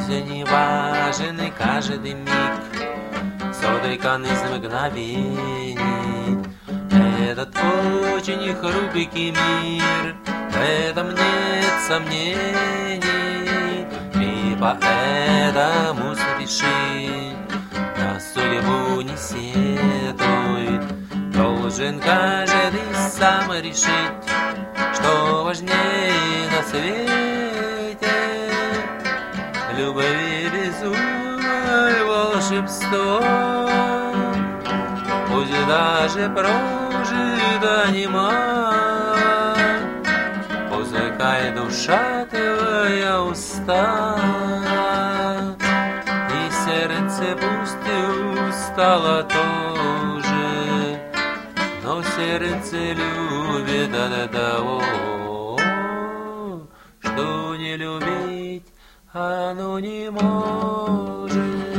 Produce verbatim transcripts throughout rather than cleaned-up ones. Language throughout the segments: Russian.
Жизнь важен и каждый миг, соткан из мгновений. Этот очень хрупкий мир, в этом нет сомнений, и поэтому спеши, на судьбу не сетуй. Должен каждый сам решить, что важнее на свете: любовь и безумие, волшебство. Пусть даже прожито немало, пускай душа твоя устала, и сердце пусть устало тоже, но сердце любит от того, что не любить оно не может.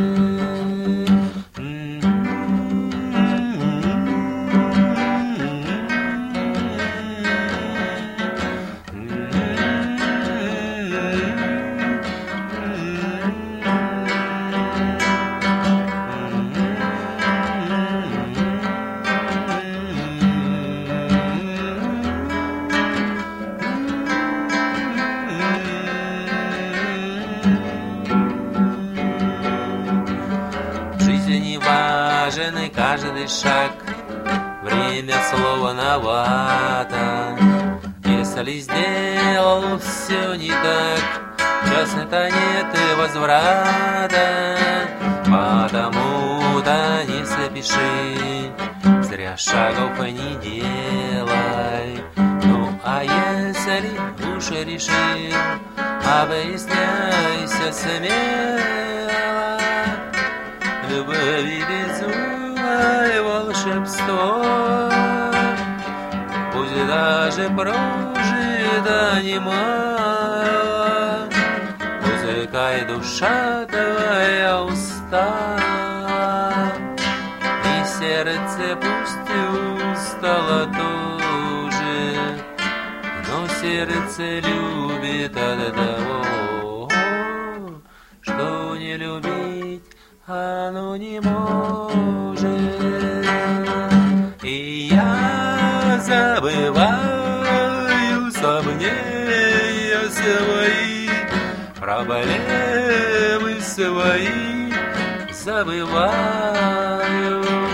Важен и каждый шаг, время словновато. Если сделал все не так, честно-то нет и возврата. Потому-то не спеши, зря шагов не делай. Ну а если уж решил, объясняйся смело. Любовь и безумие, волшебство, пусть даже прожито немало, пускай душа твоя устала, и сердце пусть устало тоже, но сердце любит от того, что не любить оно не может. И я забываю сомнения свои, проблемы свои забываю.